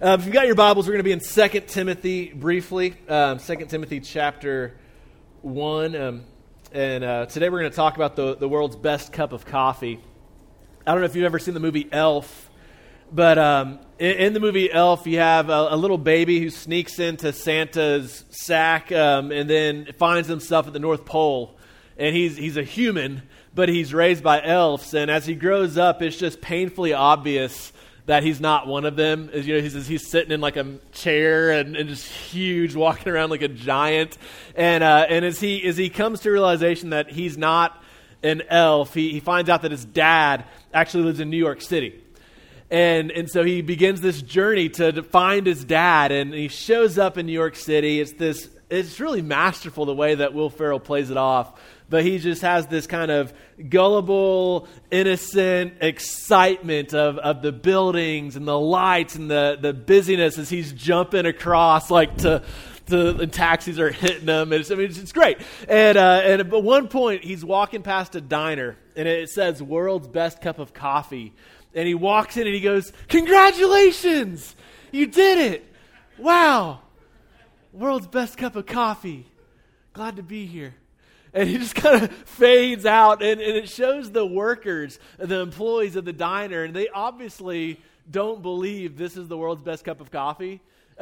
If you've got your Bibles, we're going to be in 2 Timothy briefly. 2 Timothy chapter 1. And today we're going to talk about the world's best cup of coffee. I don't know if you've ever seen the movie Elf, but in the movie Elf, you have a little baby who sneaks into Santa's sack and then finds himself at the North Pole. And he's a human, but he's raised by elves. And as he grows up, it's just painfully obvious that he's not one of them. He's sitting in like a chair and just huge, walking around like a giant. And as he comes to realization that he's not an elf, he finds out that his dad actually lives in New York City. And so he begins this journey to find his dad, and he shows up in New York City. It's really masterful the way that Will Ferrell plays it off. But he just has this kind of gullible, innocent excitement of the buildings and the lights and the busyness as he's jumping across and taxis are hitting him. It's great. And at one point, he's walking past a diner, and it says "World's Best Cup of Coffee." And he walks in and he goes, "Congratulations! You did it! Wow! World's best cup of coffee. Glad to be here." And he just kind of fades out, and it shows the workers, the employees of the diner, and they obviously don't believe this is the world's best cup of coffee.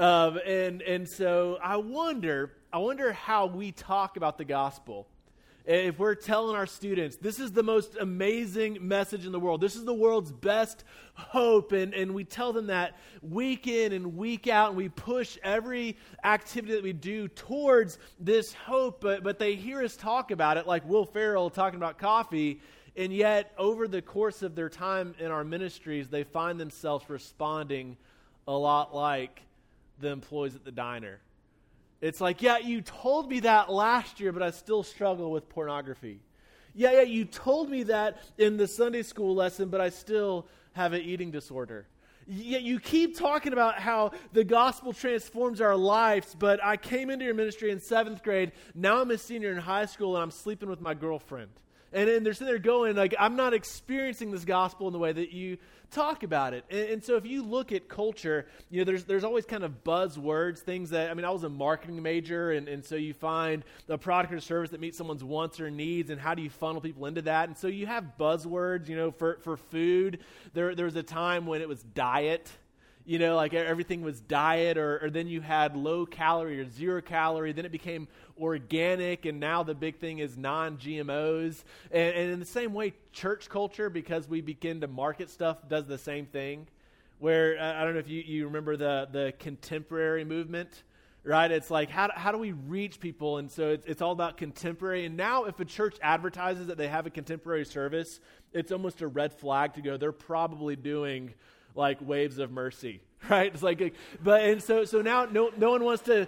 And so I wonder how we talk about the gospel. If we're telling our students, this is the most amazing message in the world, this is the world's best hope, and we tell them that week in and week out, and we push every activity that we do towards this hope, but they hear us talk about it like Will Ferrell talking about coffee, and yet over the course of their time in our ministries, they find themselves responding a lot like the employees at the diner. It's like, yeah, you told me that last year, but I still struggle with pornography. Yeah, you told me that in the Sunday school lesson, but I still have an eating disorder. Yeah, you keep talking about how the gospel transforms our lives, but I came into your ministry in 7th grade. Now I'm a senior in high school, and I'm sleeping with my girlfriend. And they're sitting there going, like, I'm not experiencing this gospel in the way that you talk about it. And so if you look at culture, there's always kind of buzzwords, things that, I was a marketing major, and so you find a product or service that meets someone's wants or needs, and how do you funnel people into that? And so you have buzzwords, for food. There was a time when it was diet. Like everything was diet, or then you had low calorie or 0 calorie. Then it became organic, and now the big thing is non-GMOs. And in the same way, church culture, because we begin to market stuff, does the same thing. Where, I don't know if you remember the contemporary movement, right? It's like, how do we reach people? And so it's all about contemporary. And now if a church advertises that they have a contemporary service, it's almost a red flag to go, they're probably doing like Waves of Mercy, right? It's like, so now no one wants to,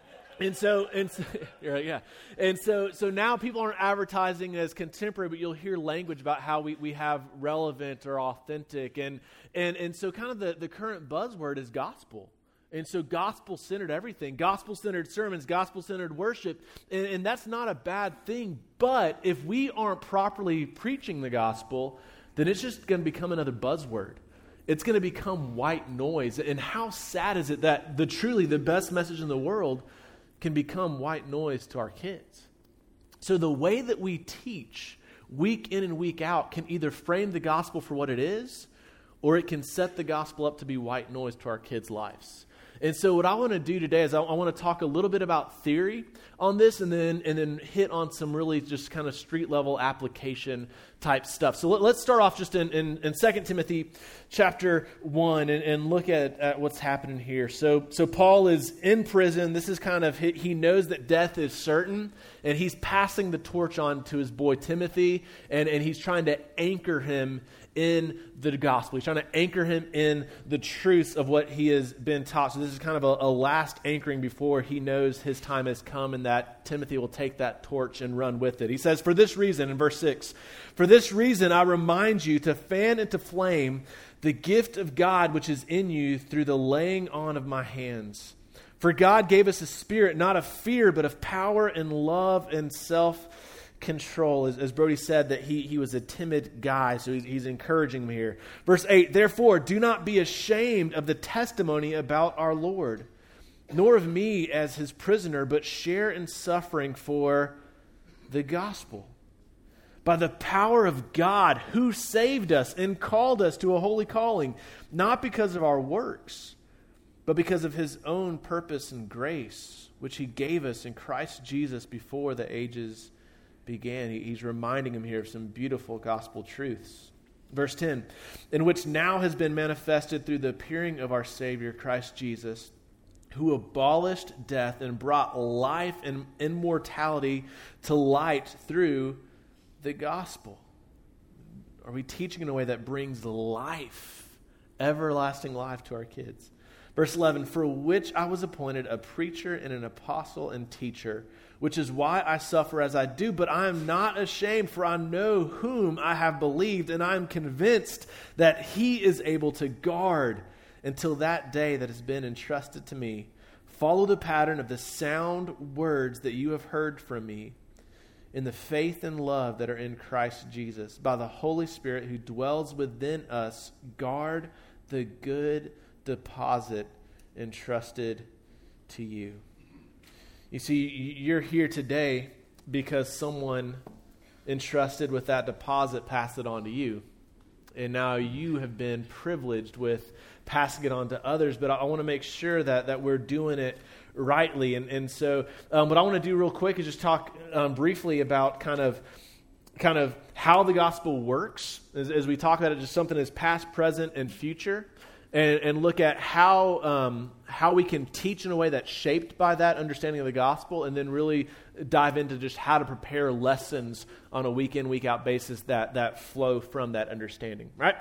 you're right, yeah. And so now people aren't advertising as contemporary, but you'll hear language about how we have relevant or authentic, and so kind of the current buzzword is gospel. And so gospel-centered everything, gospel-centered sermons, gospel-centered worship, and that's not a bad thing, but if we aren't properly preaching the gospel, then it's just going to become another buzzword. It's going to become white noise. And how sad is it that the best message in the world can become white noise to our kids? So the way that we teach week in and week out can either frame the gospel for what it is, or it can set the gospel up to be white noise to our kids' lives. And so what I want to do today is I want to talk a little bit about theory on this, and then hit on some really just kind of street level application type stuff. So let's start off just in 2 Timothy chapter 1 and look at what's happening here. So Paul is in prison. This is kind of, he knows that death is certain, and he's passing the torch on to his boy Timothy, and he's trying to anchor him in the gospel. He's trying to anchor him in the truths of what he has been taught. So this is kind of a last anchoring before he knows his time has come and that Timothy will take that torch and run with it. He says, for this reason, in verse 6, for this reason I remind you to fan into flame the gift of God which is in you through the laying on of my hands. For God gave us a spirit not of fear but of power and love and self control. As Brody said, that he was a timid guy, so he's encouraging him here. Verse 8, therefore, do not be ashamed of the testimony about our Lord, nor of me as his prisoner, but share in suffering for the gospel. By the power of God, who saved us and called us to a holy calling, not because of our works, but because of his own purpose and grace, which he gave us in Christ Jesus before the ages began. He's reminding him here of some beautiful gospel truths. Verse 10, in which now has been manifested through the appearing of our Savior, Christ Jesus, who abolished death and brought life and immortality to light through the gospel. Are we teaching in a way that brings life, everlasting life to our kids? Verse 11, for which I was appointed a preacher and an apostle and teacher, which is why I suffer as I do, but I am not ashamed, for I know whom I have believed, and I am convinced that he is able to guard until that day that has been entrusted to me. Follow the pattern of the sound words that you have heard from me in the faith and love that are in Christ Jesus. By the Holy Spirit who dwells within us, guard the good deposit entrusted to you. You see, you're here today because someone entrusted with that deposit passed it on to you. And now you have been privileged with passing it on to others. But I want to make sure that we're doing it rightly. And so what I want to do real quick is just talk briefly about kind of how the gospel works as we talk about it, just something that's past, present, and future. And look at how we can teach in a way that's shaped by that understanding of the gospel, and then really dive into just how to prepare lessons on a week in, week out basis that flow from that understanding, right?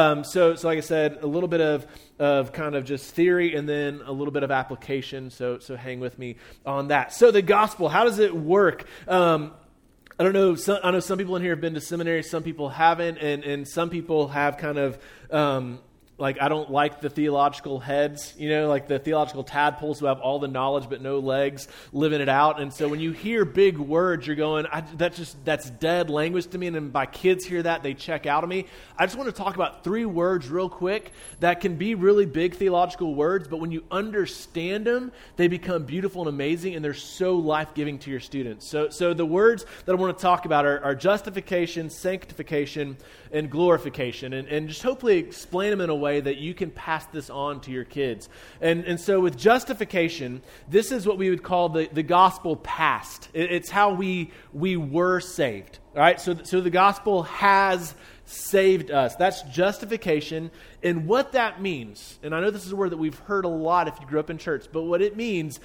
So like I said, a little bit of kind of just theory and then a little bit of application. So hang with me on that. So the gospel, how does it work? I don't know. I know some people in here have been to seminary, some people haven't, and some people have kind of like, I don't like the theological heads, like the theological tadpoles who have all the knowledge but no legs, living it out. And so when you hear big words, you're going, that's dead language to me. And then my kids hear that, they check out of me. I just want to talk about 3 words real quick that can be really big theological words, but when you understand them, they become beautiful and amazing, and they're so life-giving to your students. So the words that I want to talk about are justification, sanctification, and glorification, and just hopefully explain them in a way that you can pass this on to your kids. And so with justification, this is what we would call the gospel past. It's how we were saved. All right, so the gospel has saved us. That's justification. And what that means, and I know this is a word that we've heard a lot if you grew up in church, but what it means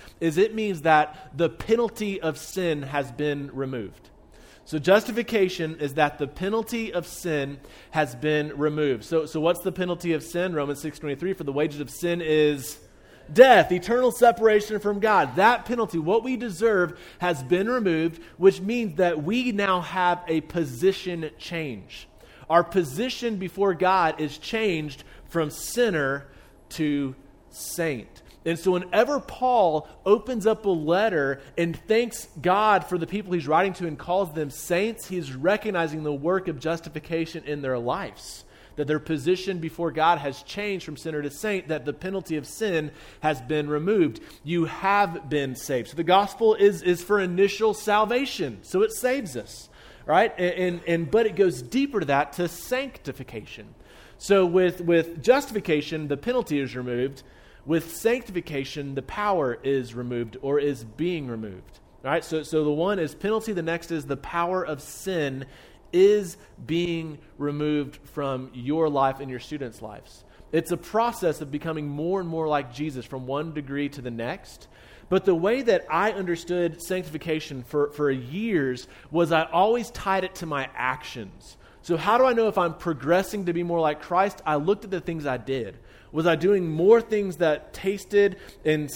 that the penalty of sin has been removed. So justification is that the penalty of sin has been removed. So what's the penalty of sin? Romans 6:23, for the wages of sin is death, eternal separation from God. That penalty, what we deserve, has been removed, which means that we now have a position change. Our position before God is changed from sinner to saint. And so whenever Paul opens up a letter and thanks God for the people he's writing to and calls them saints, he's recognizing the work of justification in their lives, that their position before God has changed from sinner to saint, that the penalty of sin has been removed. You have been saved. So the gospel is for initial salvation, so it saves us, right? But it goes deeper to that, to sanctification. So with justification, the penalty is removed. With sanctification, the power is removed or is being removed. All right, so the one is penalty. The next is the power of sin is being removed from your life and your students' lives. It's a process of becoming more and more like Jesus from one degree to the next. But the way that I understood sanctification for years was I always tied it to my actions. So how do I know if I'm progressing to be more like Christ? I looked at the things I did. Was I doing more things that tasted and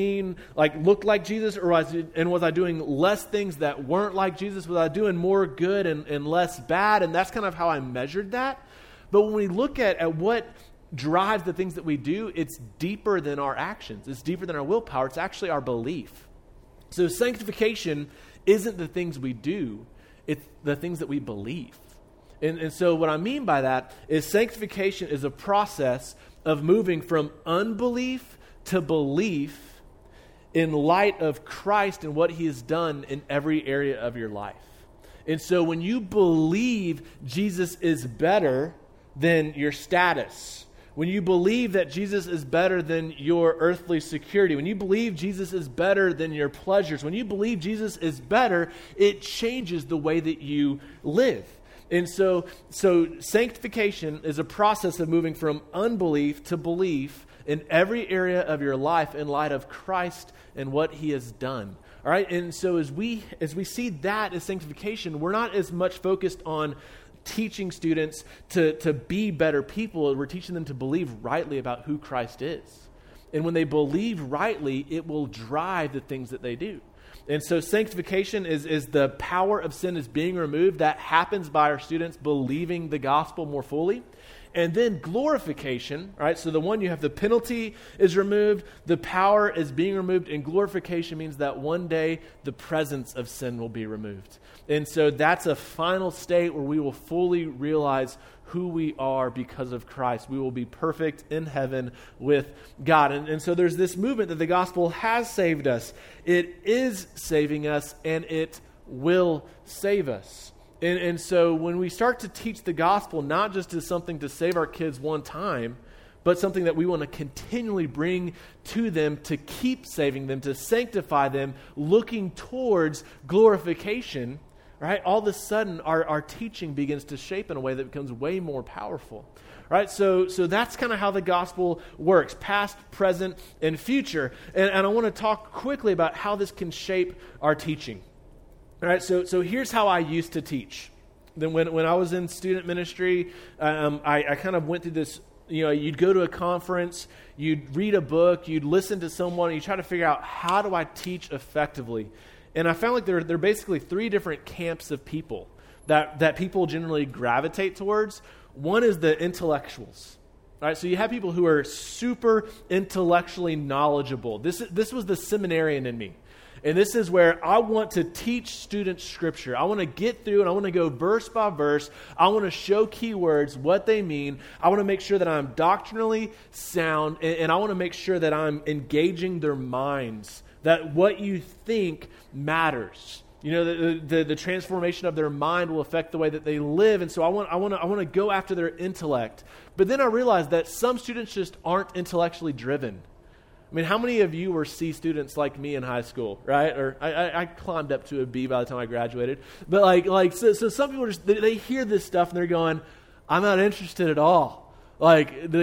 looked like Jesus, or was I doing less things that weren't like Jesus? Was I doing more good and less bad? And that's kind of how I measured that. But when we look at what drives the things that we do, it's deeper than our actions. It's deeper than our willpower. It's actually our belief. So sanctification isn't the things we do. It's the things that we believe. And so what I mean by that is sanctification is a process of moving from unbelief to belief in light of Christ and what he has done in every area of your life. And so when you believe Jesus is better than your status, when you believe that Jesus is better than your earthly security, when you believe Jesus is better than your pleasures, when you believe Jesus is better, it changes the way that you live. And so sanctification is a process of moving from unbelief to belief in every area of your life in light of Christ and what he has done. All right, and so as we see that as sanctification, we're not as much focused on teaching students to be better people. We're teaching them to believe rightly about who Christ is. And when they believe rightly, it will drive the things that they do. And so sanctification is the power of sin is being removed. That happens by our students believing the gospel more fully. And then glorification, right? So the one you have the penalty is removed, the power is being removed, and glorification means that one day the presence of sin will be removed. And so that's a final state where we will fully realize who we are because of Christ. We will be perfect in heaven with God. And so there's this movement that the gospel has saved us. It is saving us, and it will save us. And so when we start to teach the gospel, not just as something to save our kids one time, but something that we want to continually bring to them to keep saving them, to sanctify them, looking towards glorification, right? All of a sudden, our teaching begins to shape in a way that becomes way more powerful, right? So that's kind of how the gospel works, past, present, and future. And I want to talk quickly about how this can shape our teaching. All right, so here's how I used to teach. Then when I was in student ministry, I kind of went through this, you'd go to a conference, you'd read a book, you'd listen to someone, and you try to figure out, how do I teach effectively? And I found like there are basically three different camps of people that people generally gravitate towards. One is the intellectuals. All right, so you have people who are super intellectually knowledgeable. This was the seminarian in me. And this is where I want to teach students Scripture. I want to get through and I want to go verse by verse. I want to show keywords, what they mean. I want to make sure that I'm doctrinally sound, and I want to make sure that I'm engaging their minds, that what you think matters. The transformation of their mind will affect the way that they live. And so I want to go after their intellect. But then I realized that some students just aren't intellectually driven. I mean, how many of you were C students like me in high school, right? Or I climbed up to a B by the time I graduated. But so some people they hear this stuff and they're going, I'm not interested at all. So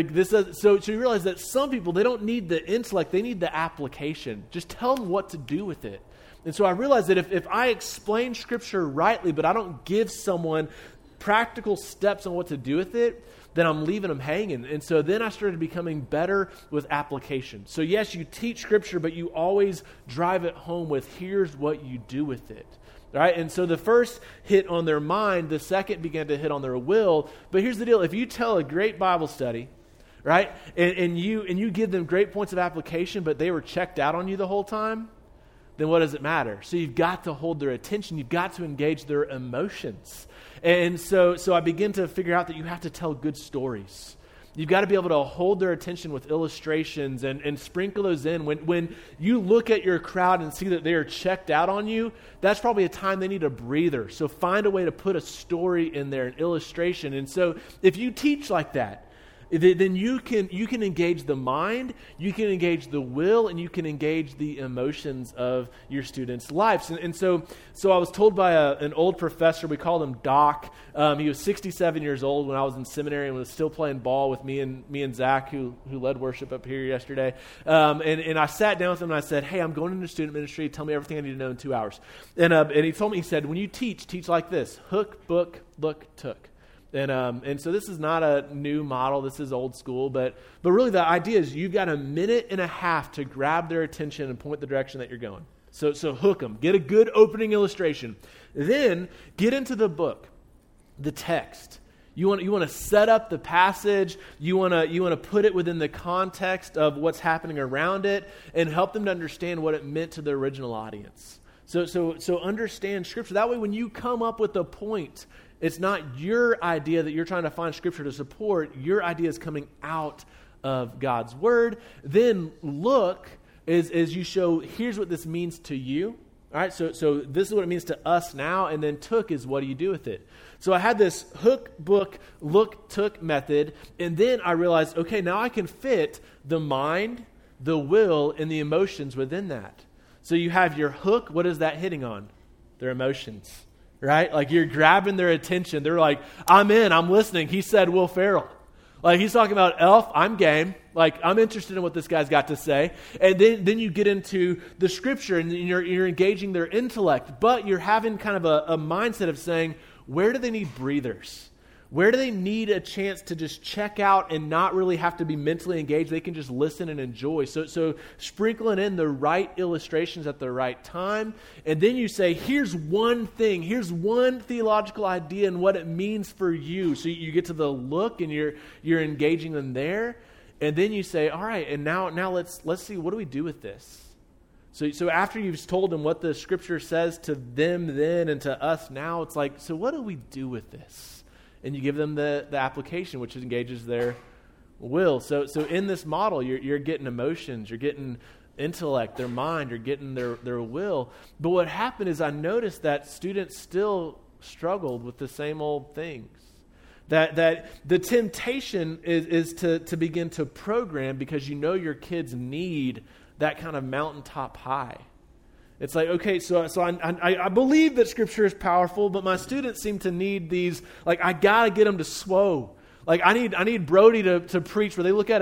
you realize that some people, they don't need the intellect, they need the application. Just tell them what to do with it. And so I realized that if I explain Scripture rightly, but I don't give someone practical steps on what to do with it, then I'm leaving them hanging. And so then I started becoming better with application. So yes, you teach Scripture, but you always drive it home with, here's what you do with it. All right? And so the first hit on their mind, the second began to hit on their will. But here's the deal. If you tell a great Bible study, right, and you give them great points of application, but they were checked out on you the whole time, then what does it matter? So you've got to hold their attention. You've got to engage their emotions. And so I begin to figure out that you have to tell good stories. You've got to be able to hold their attention with illustrations and sprinkle those in. When you look at your crowd and see that they are checked out on you, that's probably a time they need a breather. So find a way to put a story in there, an illustration. And so if you teach like that, then you can engage the mind, you can engage the will, and you can engage the emotions of your students' lives. And so I was told by an old professor, we called him Doc. He was 67 years old when I was in seminary and was still playing ball with me and Zach, who led worship up here yesterday. And I sat down with him and I said, hey, I'm going into student ministry. Tell me everything I need to know in 2 hours. And he told me, he said, when you teach like this: hook, book, look, took. And so this is not a new model. This is old school. But really the idea is you've got a minute and a half to grab their attention and point the direction that you're going. So hook them. Get a good opening illustration. Then get into the book, the text. You want to set up the passage. You want to put it within the context of what's happening around it and help them to understand what it meant to the original audience. So understand Scripture. That way when you come up with a point, it's not your idea that you're trying to find Scripture to support. Your idea is coming out of God's Word. Then look as you show, here's what this means to you. All right, so this is what it means to us now, and then took is what do you do with it? So I had this hook, book, look, took method, and then I realized, okay, now I can fit the mind, the will, and the emotions within that. So you have your hook, what is that hitting on? Their emotions, right? Like you're grabbing their attention. They're like, I'm in, I'm listening. He said Will Ferrell. Like he's talking about Elf, I'm game. Like I'm interested in what this guy's got to say. And then you get into the Scripture and you're engaging their intellect, but you're having kind of a mindset of saying, where do they need breathers? Where do they need a chance to just check out and not really have to be mentally engaged? They can just listen and enjoy. So sprinkling in the right illustrations at the right time. And then you say, here's one thing. Here's one theological idea and what it means for you. So you get to the look and you're engaging them there. And then you say, all right, and now let's see, what do we do with this? So after you've told them what the Scripture says to them then and to us now, it's like, so what do we do with this? And you give them the application, which engages their will. So in this model, you're getting emotions, you're getting intellect, their mind, you're getting their will. But what happened is I noticed that students still struggled with the same old things. That the temptation is to begin to program because you know your kids need that kind of mountaintop high. It's like, okay, so I believe that Scripture is powerful, but my students seem to need these, like, I got to get them to slow. Like, I need Brody to preach where they look at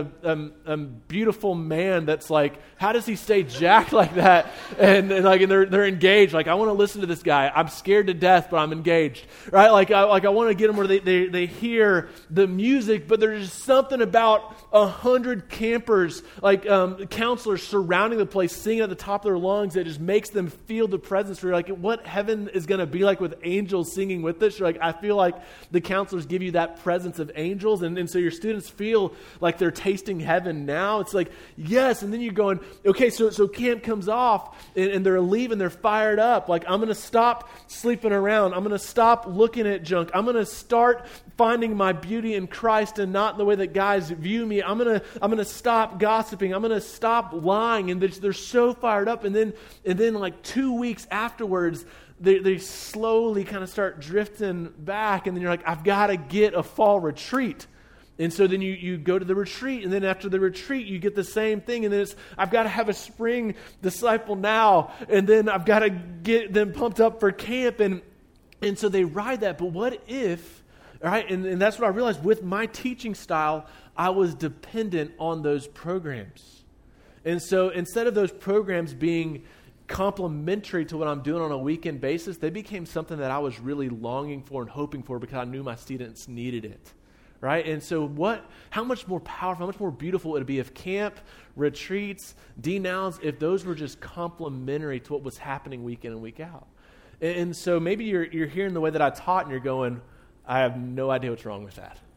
a beautiful man that's like, how does he stay jacked like that? And they're engaged. Like, I want to listen to this guy. I'm scared to death, but I'm engaged. Right? I want to get them where they hear the music, but there's just something about 100 campers, counselors surrounding the place, singing at the top of their lungs that just makes them feel the presence. You're like, what heaven is going to be like with angels singing with us? You're like, I feel like the counselors give you that presence of angels, and so your students feel like they're tasting heaven now. It's like, yes, and then you're going, okay, so camp comes off, and they're leaving, they're fired up. Like, I'm going to stop sleeping around. I'm going to stop looking at junk. I'm going to start finding my beauty in Christ and not in the way that guys view me. I'm going to stop gossiping. I'm going to stop lying, and they're so fired up, and then like 2 weeks afterwards, they slowly kind of start drifting back, and then you're like, I've got to get a fall retreat. And so then you go to the retreat, and then after the retreat, you get the same thing, and then it's, I've got to have a spring disciple now, and then I've got to get them pumped up for camp, and so they ride that. But what if, all right, and that's what I realized with my teaching style, I was dependent on those programs. And so instead of those programs being complementary to what I'm doing on a weekend basis, they became something that I was really longing for and hoping for because I knew my students needed it, right? And so how much more powerful, how much more beautiful would it be if camp, retreats, D-Nows, if those were just complementary to what was happening week in and week out. And so maybe you're hearing the way that I taught and you're going, I have no idea what's wrong with that.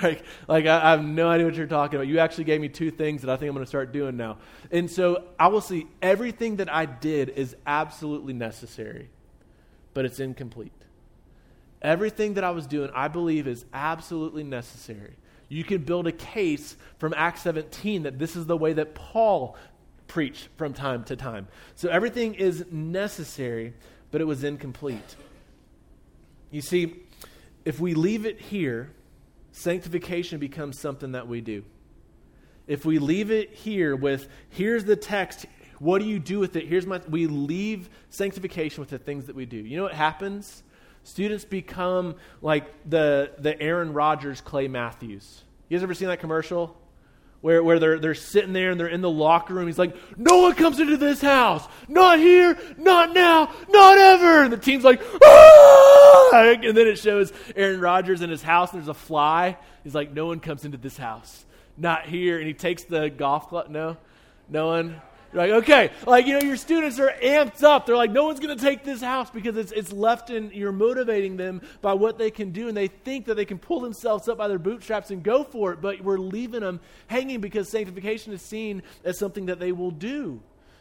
I have no idea what you're talking about. You actually gave me 2 things that I think I'm going to start doing now. And so I will see everything that I did is absolutely necessary, but it's incomplete. Everything that I was doing, I believe, is absolutely necessary. You can build a case from Acts 17 that this is the way that Paul preached from time to time. So everything is necessary, but it was incomplete. You see, if we leave it here, sanctification becomes something that we do. If we leave it here with, here's the text, what do you do with it? We leave sanctification with the things that we do. You know what happens? Students become like the Aaron Rodgers, Clay Matthews. You guys ever seen that commercial? Where they're sitting there and they're in the locker room. He's like, no one comes into this house. Not here, not now, not ever. And the team's like, ah! And then it shows Aaron Rodgers in his house and there's a fly. He's like, no one comes into this house. Not here. And he takes the golf club. No one. You're like, okay, your students are amped up. They're like, no one's going to take this house because it's left in, you're motivating them by what they can do, and they think that they can pull themselves up by their bootstraps and go for it, but we're leaving them hanging because sanctification is seen as something that they will do.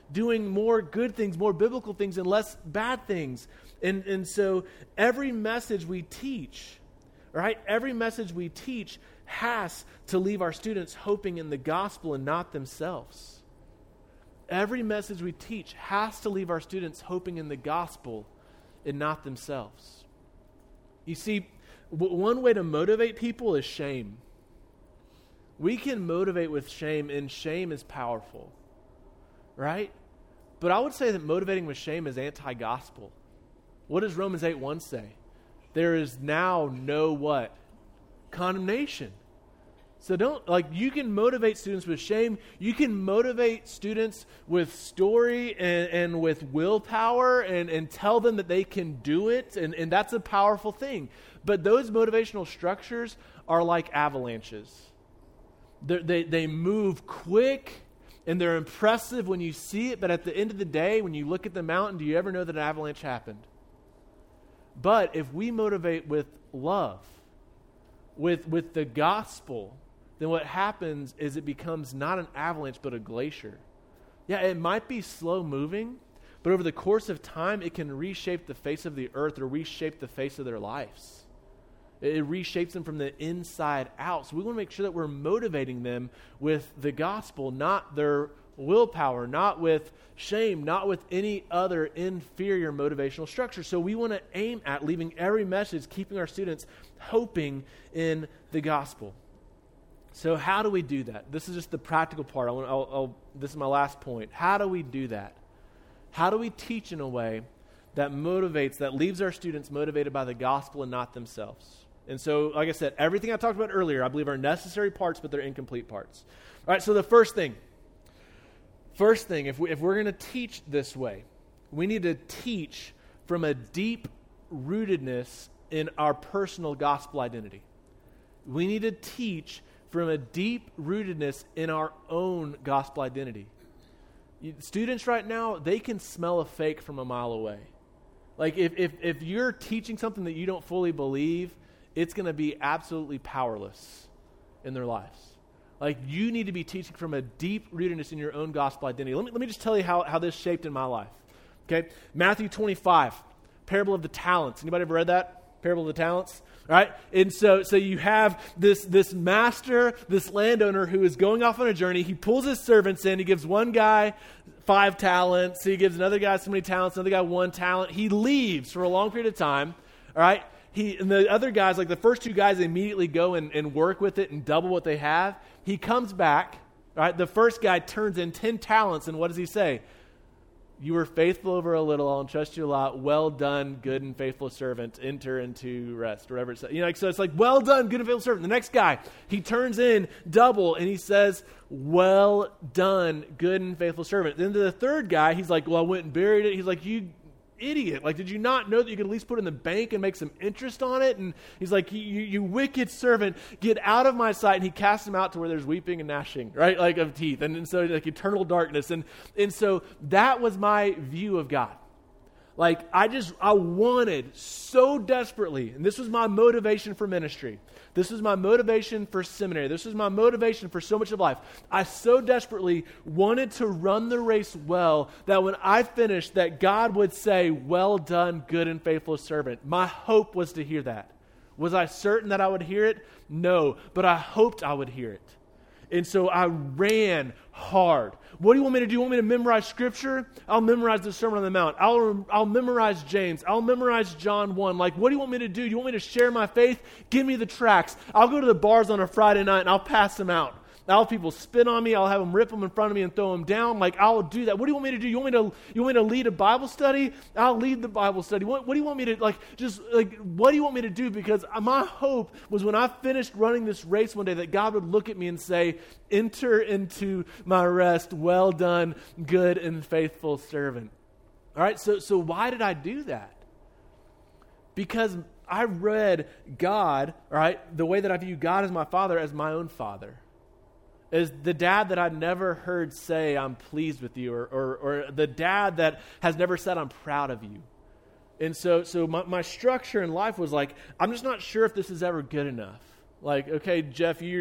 doing more good things, more biblical things, and less bad things. And so every message we teach, right, every message we teach has to leave our students hoping in the gospel and not themselves. Every message we teach has to leave our students hoping in the gospel and not themselves. You see, one way to motivate people is shame. We can motivate with shame, and shame is powerful, right? But I would say that motivating with shame is anti-gospel. What does Romans 8:1 say? There is now no what? Condemnation. So you can motivate students with shame. You can motivate students with story and with willpower and tell them that they can do it. And that's a powerful thing. But those motivational structures are like avalanches. They move quick and they're impressive when you see it. But at the end of the day, when you look at the mountain, do you ever know that an avalanche happened? But if we motivate with love, with the gospel, then what happens is it becomes not an avalanche, but a glacier. Yeah, it might be slow moving, but over the course of time, it can reshape the face of the earth or reshape the face of their lives. It reshapes them from the inside out. So we want to make sure that we're motivating them with the gospel, not their willpower, not with shame, not with any other inferior motivational structure. So we want to aim at leaving every message, keeping our students hoping in the gospel. So how do we do that? This is just the practical part. This is my last point. How do we do that? How do we teach in a way that motivates, that leaves our students motivated by the gospel and not themselves? And so, like I said, everything I talked about earlier, I believe are necessary parts, but they're incomplete parts. All right, so the first thing, if we're going to teach this way, we need to teach from a deep rootedness in our personal gospel identity. We need to teach from a deep rootedness in our own gospel identity. Students right now, they can smell a fake from a mile away. Like if you're teaching something that you don't fully believe, it's going to be absolutely powerless in their lives. Like you need to be teaching from a deep rootedness in your own gospel identity. Let me just tell you how this shaped in my life. Okay, Matthew 25, parable of the talents. Anybody ever read that? Parable of the talents? All right, and so you have this master, this landowner who is going off on a journey. He pulls his servants in. He gives one guy 5 talents. He gives another guy so many talents, another guy 1 talent. He leaves for a long period of time. All right, and the other guys, like the first 2 guys, immediately go and work with it and double what they have. He comes back. All right, the first guy turns in 10 talents, and what does he say? You were faithful over a little, I'll entrust you a lot. Well done, good and faithful servant. Enter into rest, whatever it says. So it's like, well done, good and faithful servant. The next guy, he turns in double, and he says, well done, good and faithful servant. Then to the third guy, he's like, well, I went and buried it. He's like, you idiot. Like, did you not know that you could at least put it in the bank and make some interest on it? And he's like, you wicked servant, get out of my sight. And he casts him out to where there's weeping and gnashing, right? Like of teeth. And so like eternal darkness. And so that was my view of God. Like I wanted so desperately, and this was my motivation for ministry. This was my motivation for seminary. This was my motivation for so much of life. I so desperately wanted to run the race well that when I finished, that God would say, well done, good and faithful servant. My hope was to hear that. Was I certain that I would hear it? No, but I hoped I would hear it. And so I ran hard. What do you want me to do? You want me to memorize Scripture? I'll memorize the Sermon on the Mount. I'll memorize James. I'll memorize John 1. Like, what do you want me to do? You want me to share my faith? Give me the tracts. I'll go to the bars on a Friday night and I'll pass them out. I'll have people spit on me. I'll have them rip them in front of me and throw them down. Like, I'll do that. What do you want me to do? You want me to lead a Bible study? I'll lead the Bible study. What do you want me to, what do you want me to do? Because my hope was when I finished running this race one day that God would look at me and say, enter into my rest. Well done, good and faithful servant. All right, so why did I do that? Because I read God, all right, the way that I view God as my father, as my own father. Is the dad that I'd never heard say, I'm pleased with you, or the dad that has never said, I'm proud of you. And so my structure in life was like, I'm just not sure if this is ever good enough. Like, okay, Jeff, you're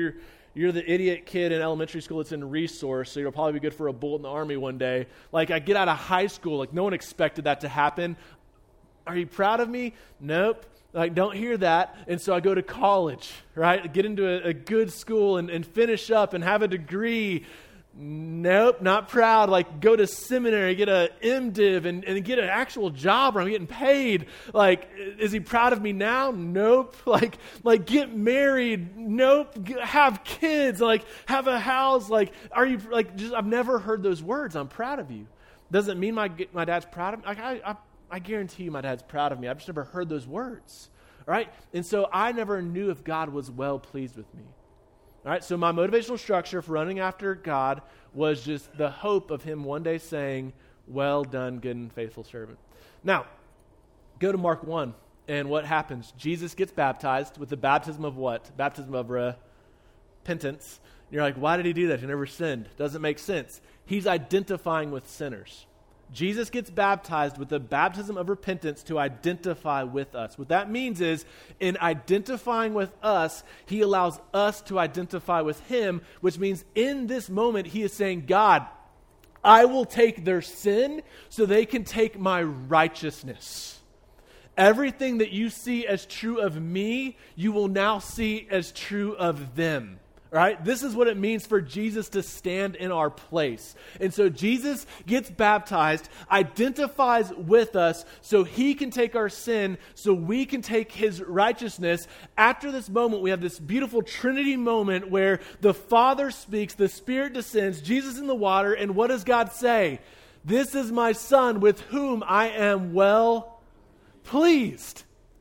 you're the idiot kid in elementary school that's in resource, so you'll probably be good for a bullet in the army one day. Like, I get out of high school, like, no one expected that to happen. Are you proud of me? Nope. Like, don't hear that. And so I go to college, right? Get into a good school and finish up and have a degree. Nope, not proud. Like, go to seminary, get a MDiv, and get an actual job where I'm getting paid. Like, is he proud of me now? Nope. Like get married? Nope. Have kids? Like, have a house? Like, are you, like, just, I've never heard those words. I'm proud of you. Doesn't mean my dad's proud of me. Like, I guarantee you my dad's proud of me. I've just never heard those words, right? And so I never knew if God was well pleased with me. All right, so my motivational structure for running after God was just the hope of him one day saying, well done, good and faithful servant. Now, go to Mark 1, and what happens? Jesus gets baptized with the baptism of what? Baptism of repentance. You're like, why did he do that? He never sinned. Doesn't make sense. He's identifying with sinners. Jesus gets baptized with the baptism of repentance to identify with us. What that means is, in identifying with us, he allows us to identify with him, which means in this moment, he is saying, God, I will take their sin so they can take my righteousness. Everything that you see as true of me, you will now see as true of them. Right? This is what it means for Jesus to stand in our place. And so Jesus gets baptized, identifies with us so he can take our sin, so we can take his righteousness. After this moment, we have this beautiful Trinity moment where the Father speaks, the Spirit descends, Jesus in the water, and what does God say? This is my Son with whom I am well pleased.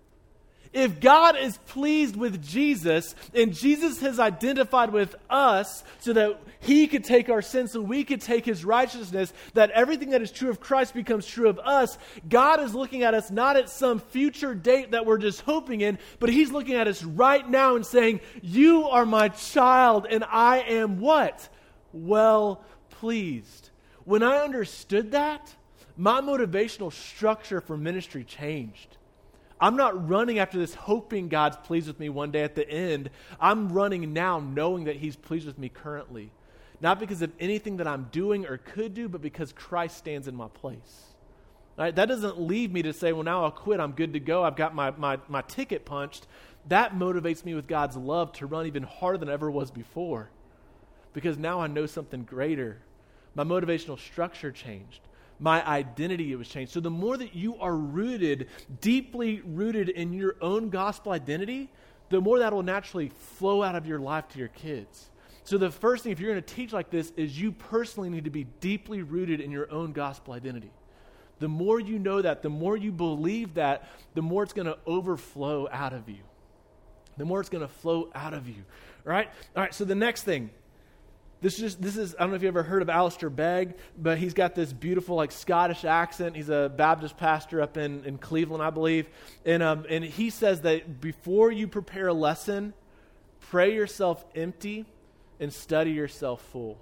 If God is pleased with Jesus, and Jesus has identified with us so that he could take our sin, so we could take his righteousness, that everything that is true of Christ becomes true of us, God is looking at us not at some future date that we're just hoping in, but he's looking at us right now and saying, you are my child, and I am what? Well pleased. When I understood that, my motivational structure for ministry changed. I'm not running after this hoping God's pleased with me one day at the end. I'm running now knowing that he's pleased with me currently. Not because of anything that I'm doing or could do, but because Christ stands in my place. All right? That doesn't leave me to say, well, now I'll quit. I'm good to go. I've got my ticket punched. That motivates me with God's love to run even harder than I ever was before. Because now I know something greater. My motivational structure changed. My identity was changed. So the more that you are rooted, deeply rooted in your own gospel identity, the more that will naturally flow out of your life to your kids. So the first thing, if you're going to teach like this, is you personally need to be deeply rooted in your own gospel identity. The more you know that, the more you believe that, the more it's going to overflow out of you. The more it's going to flow out of you. All right, so the next thing. This is, I don't know if you ever heard of Alistair Begg, but he's got this beautiful like Scottish accent. He's a Baptist pastor up in Cleveland, I believe. And he says that before you prepare a lesson, pray yourself empty and study yourself full.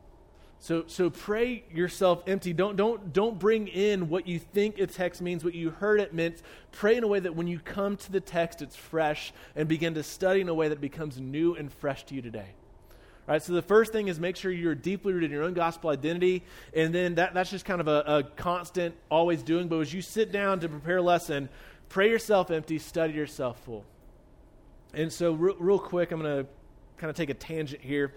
So pray yourself empty. Don't bring in what you think a text means, what you heard it meant. Pray in a way that when you come to the text, it's fresh, and begin to study in a way that becomes new and fresh to you today. All right, so the first thing is make sure you're deeply rooted in your own gospel identity, and then that's just kind of a constant, always doing. But as you sit down to prepare a lesson, pray yourself empty, study yourself full. And so real quick, I'm going to kind of take a tangent here.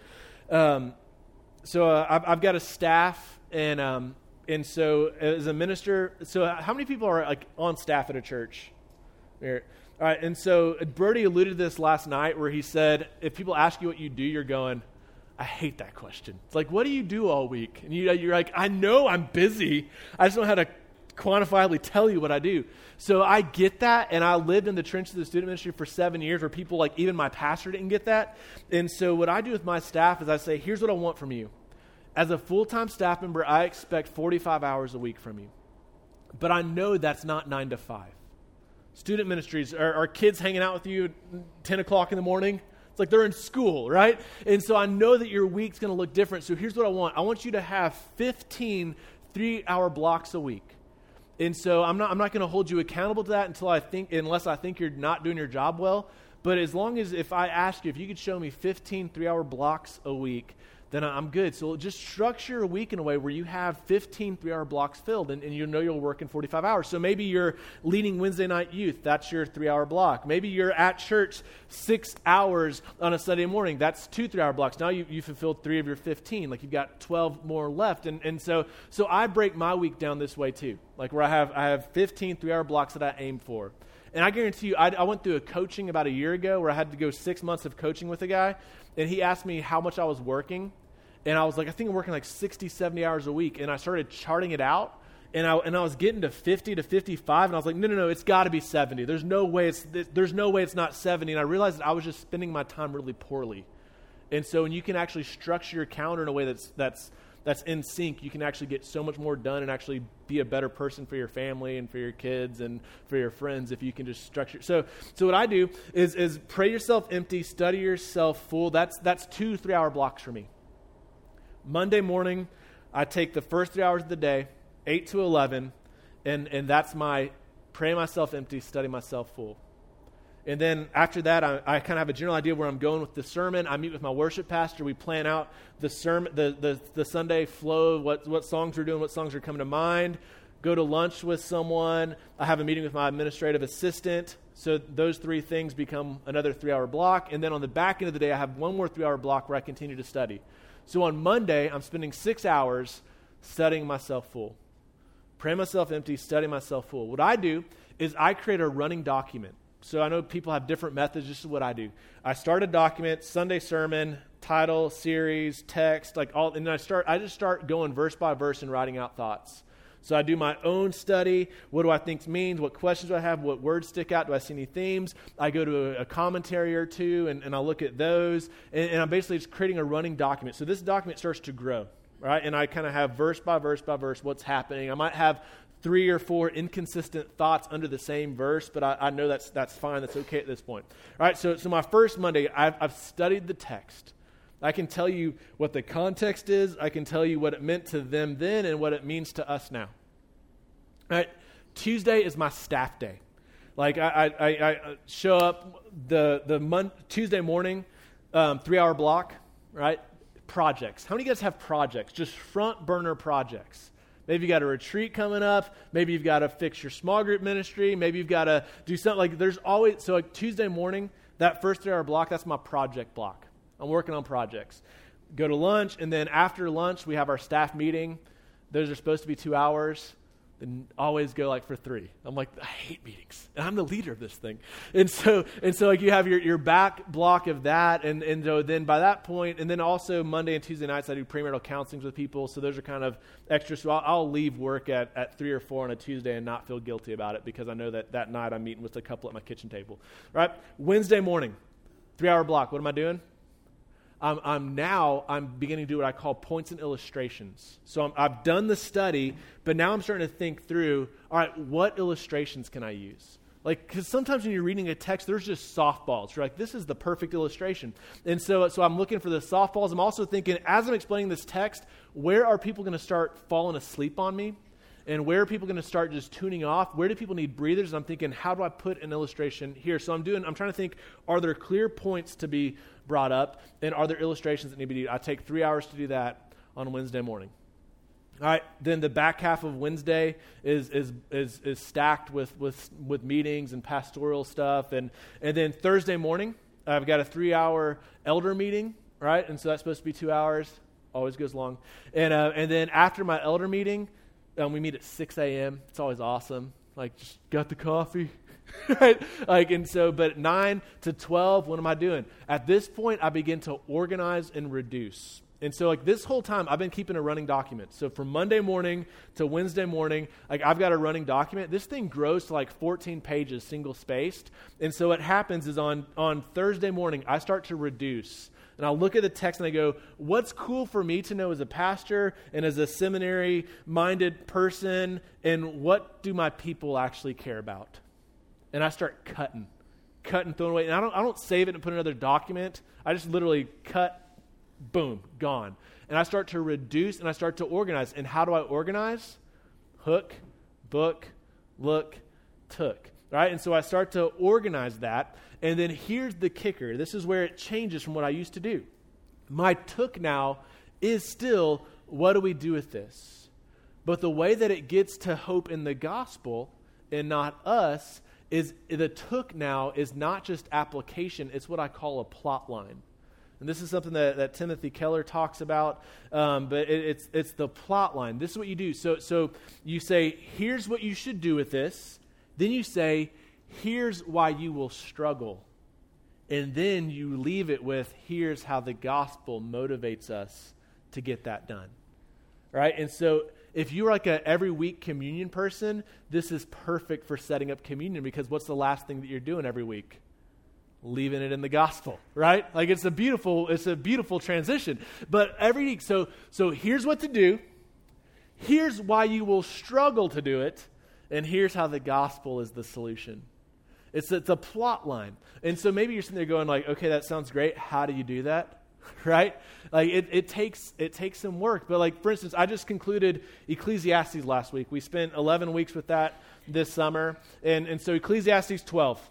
So I've got a staff, and so as a minister, so how many people are like on staff at a church? Here. All right, and so Brody alluded to this last night where he said, if people ask you what you do, you're going, I hate that question. It's like, what do you do all week? And you're like, I know I'm busy. I just don't know how to quantifiably tell you what I do. So I get that, and I lived in the trenches of the student ministry for 7 years where people like, even my pastor didn't get that. And so what I do with my staff is I say, here's what I want from you. As a full-time staff member, I expect 45 hours a week from you. But I know that's not 9 to 5. Student ministries, are kids hanging out with you at 10 o'clock in the morning? It's like they're in school, right? And so I know that your week's going to look different. So here's what I want. I want you to have 15 3-hour blocks a week. And so I'm not going to hold you accountable to that unless I think you're not doing your job well. But as long as if I ask you, if you could show me 15 3-hour blocks a week, then I'm good. So just structure a week in a way where you have 15 3-hour blocks filled, and you know you'll work in 45 hours. So maybe you're leading Wednesday night youth. That's your 3-hour block. Maybe you're at church 6 hours on a Sunday morning. That's 2 3-hour blocks. Now you fulfilled 3 of your 15. Like you've got 12 more left. And so I break my week down this way too. Like where I have 15 3-hour blocks that I aim for. And I guarantee you, I went through a coaching about a year ago where I had to go 6 months of coaching with a guy, and he asked me how much I was working. And I was like, I think I'm working like 60, 70 hours a week. And I started charting it out. And I was getting to 50 to 55. And I was like, no, it's got to be 70. There's no way it's not 70. And I realized that I was just spending my time really poorly. And so when you can actually structure your calendar in a way that's in sync, you can actually get so much more done and actually be a better person for your family and for your kids and for your friends if you can just structure. So what I do is pray yourself empty, study yourself full. That's 2 3-hour blocks for me. Monday morning, I take the first 3 hours of the day, 8 to 11, and that's my pray myself empty, study myself full. And then after that, I kind of have a general idea where I'm going with the sermon. I meet with my worship pastor. We plan out the sermon, the Sunday flow, what songs we're doing, what songs are coming to mind. Go to lunch with someone. I have a meeting with my administrative assistant. So those 3 things become another 3-hour block. And then on the back end of the day, I have one more 3-hour block where I continue to study. So on Monday, I'm spending 6 hours studying myself full. Pray myself empty, study myself full. What I do is I create a running document. So I know people have different methods. This is what I do. I start a document, Sunday sermon, title, series, text, and I just start going verse by verse and writing out thoughts. So I do my own study. What do I think means? What questions do I have? What words stick out? Do I see any themes? I go to a commentary or two, and I'll look at those. And I'm basically just creating a running document. So this document starts to grow, right? And I kind of have verse by verse by verse what's happening. I might have 3 or 4 inconsistent thoughts under the same verse, but I know that's fine. That's okay at this point. All right, so my first Monday, I've studied the text. I can tell you what the context is. I can tell you what it meant to them then and what it means to us now. All right, Tuesday is my staff day. Like I show up Tuesday morning, 3-hour block, right? Projects. How many of you guys have projects? Just front burner projects. Maybe you got a retreat coming up. Maybe you've got to fix your small group ministry. Maybe you've got to do something. Like there's always, so like Tuesday morning, that first 3-hour block, that's my project block. I'm working on projects. Go to lunch, and then after lunch, we have our staff meeting. Those are supposed to be 2 hours. Then always go like for 3. I'm like, I hate meetings, and I'm the leader of this thing. And so like you have your back block of that, and so then by that point, and then also Monday and Tuesday nights I do premarital counselings with people. So those are kind of extra. So I'll leave work at 3 or 4 on a Tuesday and not feel guilty about it because I know that night I'm meeting with a couple at my kitchen table. Right? Wednesday morning, 3-hour block. What am I doing? I'm beginning to do what I call points and illustrations. So I've done the study, but now I'm starting to think through, all right, what illustrations can I use? Like, because sometimes when you're reading a text, there's just softballs. You're like, this is the perfect illustration. And so I'm looking for the softballs. I'm also thinking, as I'm explaining this text, where are people going to start falling asleep on me? And where are people going to start just tuning off? Where do people need breathers? And I'm thinking, how do I put an illustration here? So I'm trying to think, are there clear points to be brought up? And are there illustrations that need to be done? I take 3 hours to do that on Wednesday morning. All right, then the back half of Wednesday is stacked with meetings and pastoral stuff. And then Thursday morning, I've got a 3-hour elder meeting, right? And so that's supposed to be 2 hours. Always goes long. And then after my elder meeting, we meet at 6 a.m. It's always awesome. Like, just got the coffee, right? Like, and so, but at 9 to 12, what am I doing? At this point, I begin to organize and reduce. And so, like, this whole time, I've been keeping a running document. So from Monday morning to Wednesday morning, like, I've got a running document. This thing grows to like 14 pages, single-spaced. And so what happens is on Thursday morning, I start to reduce. And I'll look at the text and I go, what's cool for me to know as a pastor and as a seminary-minded person, and what do my people actually care about? And I start cutting, throwing away. And I don't save it and put in another document. I just literally cut, boom, gone. And I start to reduce and I start to organize. And how do I organize? Hook, book, look, took. right? And so I start to organize that. And then here's the kicker. This is where it changes from what I used to do. My took now is still, what do we do with this? But the way that it gets to hope in the gospel and not us is the took now is not just application, it's what I call a plot line. And this is something that Timothy Keller talks about, but it's the plot line. This is what you do. So you say, here's what you should do with this. Then you say, here's why you will struggle. And then you leave it with, here's how the gospel motivates us to get that done. Right? And so if you're like a every week communion person, this is perfect for setting up communion, because what's the last thing that you're doing every week? Leaving it in the gospel, right? Like it's a beautiful transition. But every week, so here's what to do. Here's why you will struggle to do it. And here's how the gospel is the solution. It's a plot line. And so maybe you're sitting there going like, okay, that sounds great. How do you do that? Right? Like it takes some work. But like, for instance, I just concluded Ecclesiastes last week. We spent 11 weeks with that this summer. And so Ecclesiastes 12.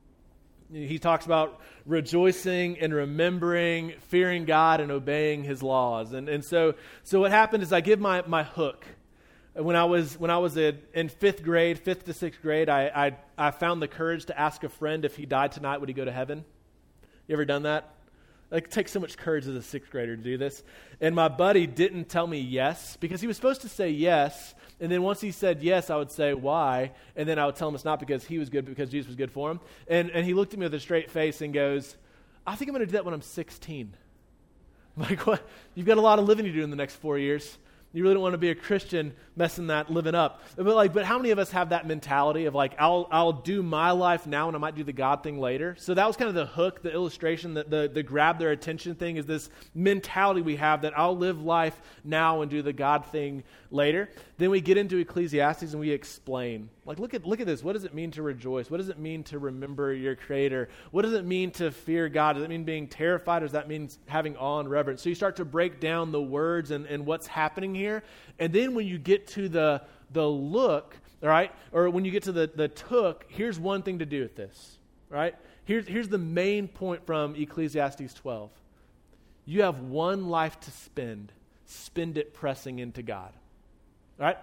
He talks about rejoicing and remembering, fearing God and obeying his laws. And so what happened is I give my hook. When I was in fifth to sixth grade, I found the courage to ask a friend if he died tonight, would he go to heaven? You ever done that? Like, it takes so much courage as a sixth grader to do this. And my buddy didn't tell me yes, because he was supposed to say yes. And then once he said yes, I would say why. And then I would tell him it's not because he was good, but because Jesus was good for him. And he looked at me with a straight face and goes, I think I'm going to do that when I'm 16. I'm like, what? You've got a lot of living to do in the next 4 years. You really don't want to be a Christian messing that living up. But how many of us have that mentality of like, I'll do my life now and I might do the God thing later? So that was kind of the hook, the illustration, the grab their attention thing is this mentality we have that I'll live life now and do the God thing later. Then we get into Ecclesiastes and we explain. Like, look at this. What does it mean to rejoice? What does it mean to remember your Creator? What does it mean to fear God? Does it mean being terrified, or does that mean having awe and reverence? So you start to break down the words and what's happening here. And then when you get to the look, all right, or when you get to the took, here's one thing to do with this, right? Here's the main point from Ecclesiastes 12. You have one life to spend. Spend it pressing into God, all right?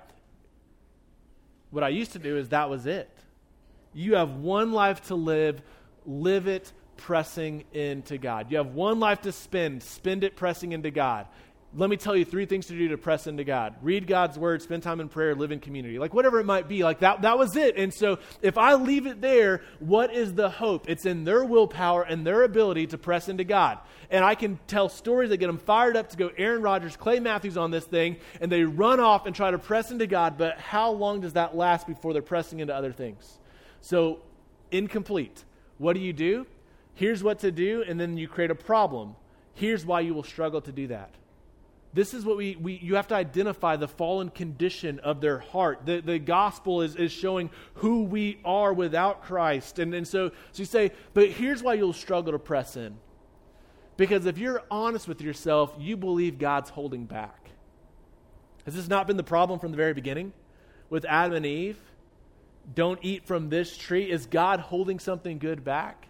What I used to do is that was it. You have one life to live it pressing into God. You have one life to spend it pressing into God. Let me tell you 3 things to do to press into God. Read God's word, spend time in prayer, live in community. Like whatever it might be, like that was it. And so if I leave it there, what is the hope? It's in their willpower and their ability to press into God. And I can tell stories that get them fired up to go Aaron Rodgers, Clay Matthews on this thing, and they run off and try to press into God, but how long does that last before they're pressing into other things? So, incomplete. What do? Here's what to do, and then you create a problem. Here's why you will struggle to do that. This is what you have to identify the fallen condition of their heart. The gospel is showing who we are without Christ. And so you say, but here's why you'll struggle to press in. Because if you're honest with yourself, you believe God's holding back. Has this not been the problem from the very beginning? With Adam and Eve? Don't eat from this tree. Is God holding something good back?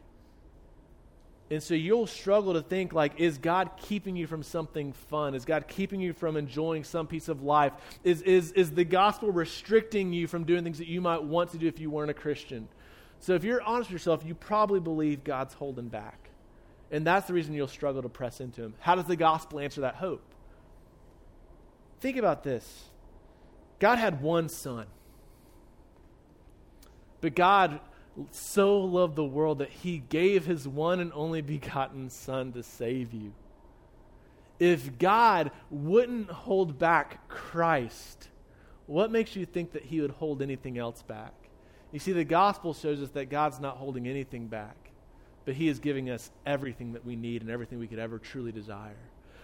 And so you'll struggle to think like, is God keeping you from something fun? Is God keeping you from enjoying some piece of life? Is the gospel restricting you from doing things that you might want to do if you weren't a Christian? So if you're honest with yourself, you probably believe God's holding back. And that's the reason you'll struggle to press into him. How does the gospel answer that hope? Think about this. God had one son. But God so loved the world that he gave his one and only begotten son to save you. If God wouldn't hold back Christ, what makes you think that he would hold anything else back? You see, the gospel shows us that God's not holding anything back, but he is giving us everything that we need and everything we could ever truly desire.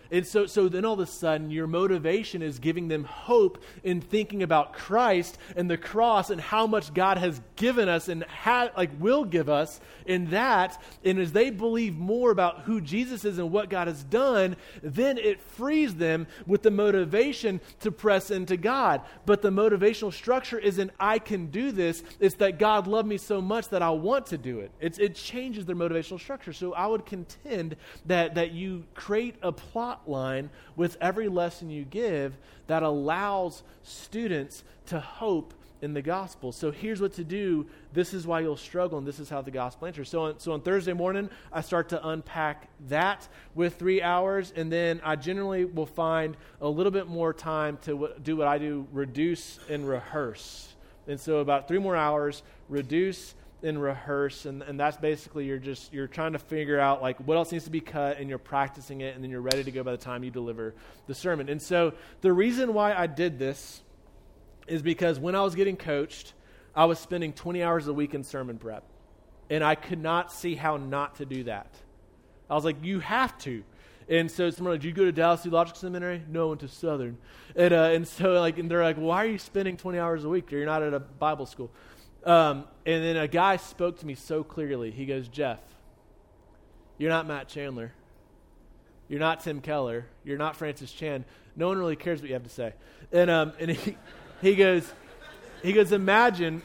And so then all of a sudden, your motivation is giving them hope in thinking about Christ and the cross and how much God has given us and will give us in that. And as they believe more about who Jesus is and what God has done, then it frees them with the motivation to press into God. But the motivational structure isn't, I can do this. It's that God loved me so much that I want to do it. It changes their motivational structure. So I would contend that you create a plot line with every lesson you give that allows students to hope in the gospel. So here's what to do. This is why you'll struggle, and this is how the gospel enters. So on Thursday morning, I start to unpack that with 3 hours, and then I generally will find a little bit more time to do what I do, reduce and rehearse. And so about 3 more hours, reduce and rehearse, and that's basically you're trying to figure out like what else needs to be cut, and you're practicing it, and then you're ready to go by the time you deliver the sermon. And so the reason why I did this is because when I was getting coached, I was spending 20 hours a week in sermon prep, and I could not see how not to do that. I was like, you have to. And so someone like, did you go to Dallas Theological Seminary? No, I went to Southern. And so and they're like, why are you spending 20 hours a week? You're not at a Bible school. And then a guy spoke to me so clearly. He goes, Jeff, you're not Matt Chandler. You're not Tim Keller. You're not Francis Chan. No one really cares what you have to say. And he goes, imagine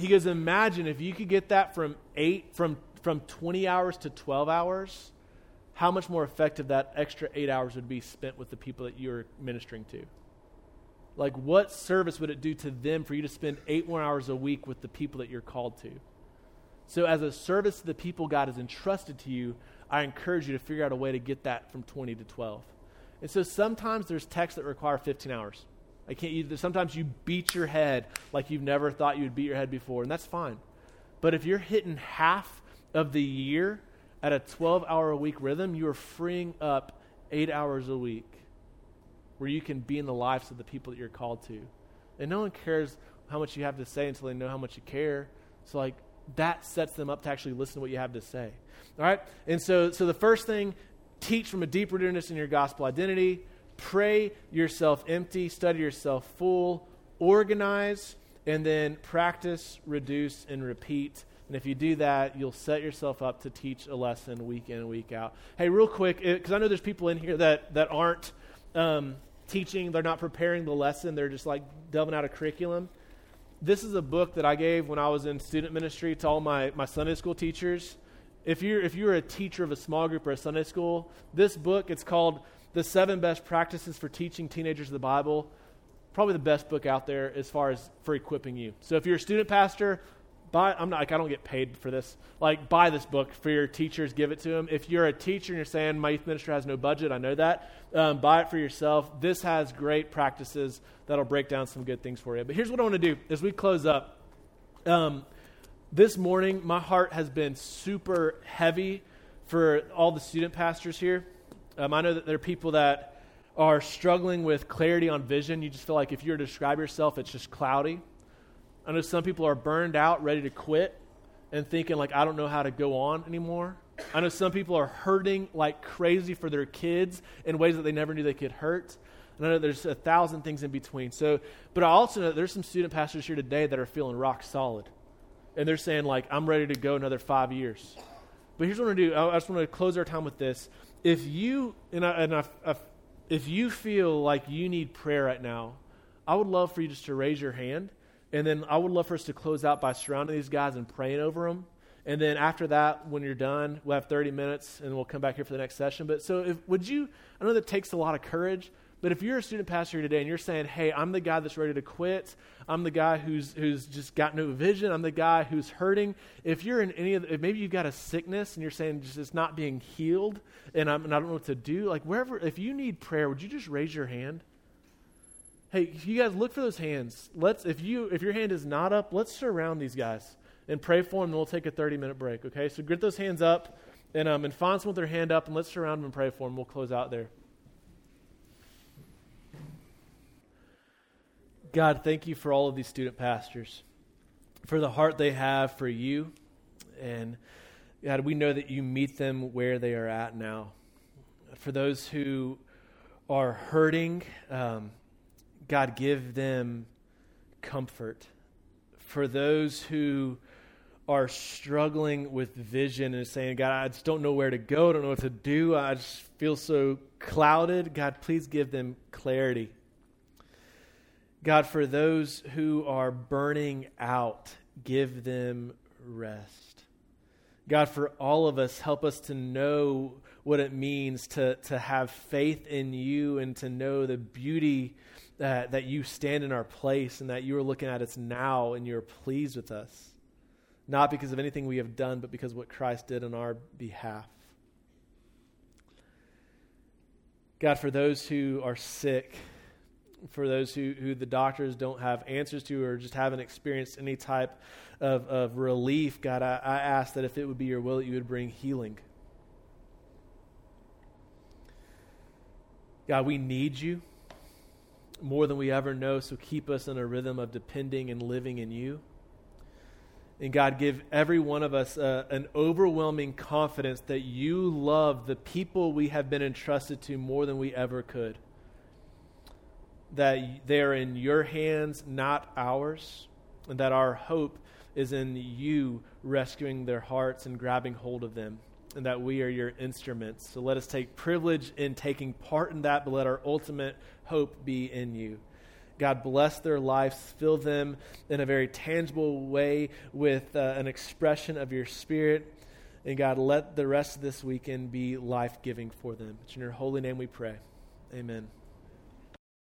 if you could get that from 20 hours to 12 hours, how much more effective that extra 8 hours would be spent with the people that you're ministering to. Like, what service would it do to them for you to spend 8 more hours a week with the people that you're called to? So as a service to the people God has entrusted to you, I encourage you to figure out a way to get that from 20 to 12. And so sometimes there's texts that require 15 hours. Sometimes you beat your head like you've never thought you would beat your head before, and that's fine. But if you're hitting half of the year at a 12-hour-a-week rhythm, you are freeing up 8 hours a week where you can be in the lives of the people that you're called to. And no one cares how much you have to say until they know how much you care. So that sets them up to actually listen to what you have to say. All right? And so the first thing, teach from a deep rootedness in your gospel identity. Pray yourself empty. Study yourself full. Organize. And then practice, reduce, and repeat. And if you do that, you'll set yourself up to teach a lesson week in and week out. Hey, real quick, because I know there's people in here that aren't teaching, they're not preparing the lesson, they're just like delving out a curriculum. This is a book that I gave when I was in student ministry to all my Sunday school teachers. If you're a teacher of a small group or a Sunday school, this book, it's called The 7 Best Practices for Teaching Teenagers the Bible. Probably the best book out there as far as for equipping you. So if you're a student pastor, I don't get paid for this. Buy this book for your teachers, give it to them. If you're a teacher and you're saying, my youth minister has no budget, I know that, buy it for yourself. This has great practices that'll break down some good things for you. But here's what I want to do as we close up. This morning, my heart has been super heavy for all the student pastors here. I know that there are people that are struggling with clarity on vision. You just feel like if you were to describe yourself, it's just cloudy. I know some people are burned out, ready to quit, and thinking I don't know how to go on anymore. I know some people are hurting like crazy for their kids in ways that they never knew they could hurt. And I know there's 1,000 things in between. But I also know that there's some student pastors here today that are feeling rock solid. And they're saying I'm ready to go another 5 years. But here's what I'm going to do. I just want to close our time with this. If you feel like you need prayer right now, I would love for you just to raise your hand. And then I would love for us to close out by surrounding these guys and praying over them. And then after that, when you're done, we'll have 30 minutes and we'll come back here for the next session. But I know that takes a lot of courage, but if you're a student pastor here today and you're saying, hey, I'm the guy that's ready to quit, I'm the guy who's just got no vision, I'm the guy who's hurting. If you're in if maybe you've got a sickness and you're saying just it's not being healed and I don't know what to do, if you need prayer, would you just raise your hand? Hey, you guys look for those hands. If your hand is not up, let's surround these guys and pray for them, and we'll take a 30-minute break, okay? So get those hands up and find someone with their hand up, and let's surround them and pray for them. We'll close out there. God, thank you for all of these student pastors, for the heart they have for you. And God, we know that you meet them where they are at now. For those who are hurting, God, give them comfort. For those who are struggling with vision and saying, God, I just don't know where to go, I don't know what to do, I just feel so clouded, God, please give them clarity. God, for those who are burning out, give them rest. God, for all of us, help us to know what it means to have faith in you and to know the beauty that you stand in our place and that you are looking at us now and you're pleased with us. Not because of anything we have done, but because of what Christ did on our behalf. God, for those who are sick, for those who the doctors don't have answers to or just haven't experienced any type of relief, God, I ask that if it would be your will, that you would bring healing. God, we need you more than we ever know, so keep us in a rhythm of depending and living in you. And God, give every one of us an overwhelming confidence that you love the people we have been entrusted to more than we ever could. That they are in your hands, not ours, and that our hope is in you rescuing their hearts and grabbing hold of them, and that we are your instruments. So let us take privilege in taking part in that, but let our ultimate hope be in you. God, bless their lives, fill them in a very tangible way with an expression of your Spirit. And God, let the rest of this weekend be life-giving for them. It's in your holy name we pray. Amen.